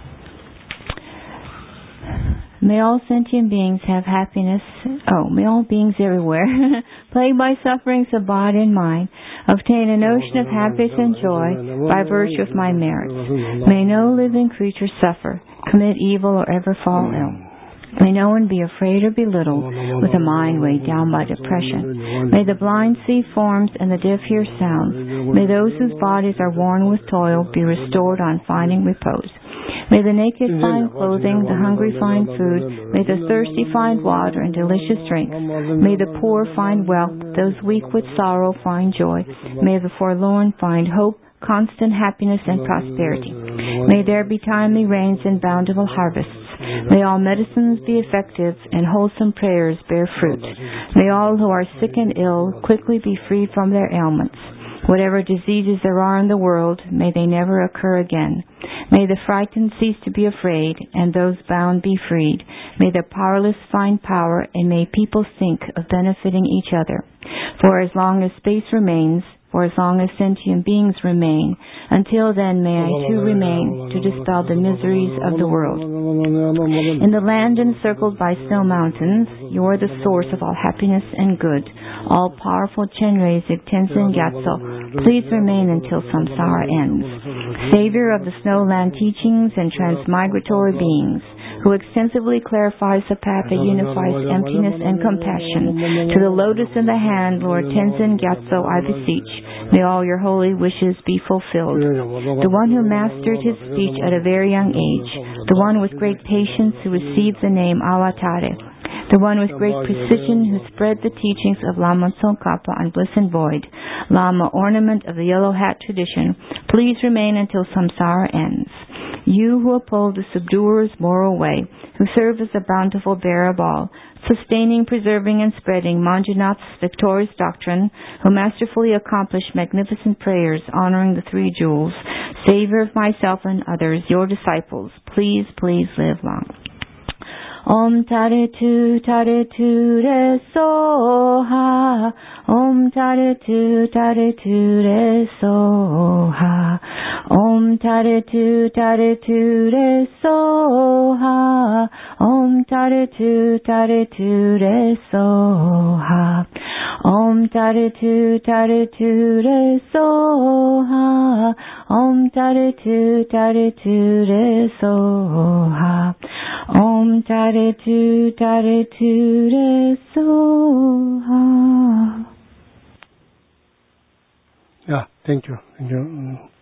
May all sentient beings have happiness. May all beings everywhere, plagued by sufferings of body and mind, obtain an ocean of happiness and joy by virtue of my merits. May no living creature suffer, commit evil, or ever fall ill. May no one be afraid or belittled with a mind weighed down by depression. May the blind see forms and the deaf hear sounds. May those whose bodies are worn with toil be restored on finding repose. May the naked find clothing, the hungry find food. May the thirsty find water and delicious drink. May the poor find wealth, those weak with sorrow find joy. May the forlorn find hope, constant happiness and prosperity. May there be timely rains and bountiful harvests. May all medicines be effective and wholesome prayers bear fruit. May all who are sick and ill quickly be freed from their ailments. Whatever diseases there are in the world, may they never occur again. May the frightened cease to be afraid, and those bound be freed. May the powerless find power, and may people think of benefiting each other. For as long as space remains, for as long as sentient beings remain, until then may I too remain to dispel the miseries of the world. In the land encircled by snow mountains, you are the source of all happiness and good. All-powerful Chenrezig Tenzin Gyatso, please remain until samsara ends. Savior of the snowland teachings and transmigratory beings, who extensively clarifies the path that unifies emptiness and compassion. To the lotus in the hand, Lord Tenzin Gyatso, I beseech, may all your holy wishes be fulfilled. The one who mastered his speech at a very young age, the one with great patience who received the name Alatare, the one with great precision who spread the teachings of Lama Tsongkhapa on bliss and void, Lama ornament of the yellow hat tradition, please remain until samsara ends. You who uphold the subduer's moral way, who serve as the bountiful bearer of all, sustaining, preserving, and spreading Manjunath's victorious doctrine, who masterfully accomplish magnificent prayers honoring the three jewels, Savior of myself and others, your disciples, please, please live long. Om Tare Tu Re Soha. Om Tare Tu Re Soha. Om Tare Tu Re Soha. Om Tare Tu Re Soha. Om Tare Tu Re Soha. Om Tare Tu Re Soha. Om Tare Tu Re Soha. Yeah, thank you. Thank you.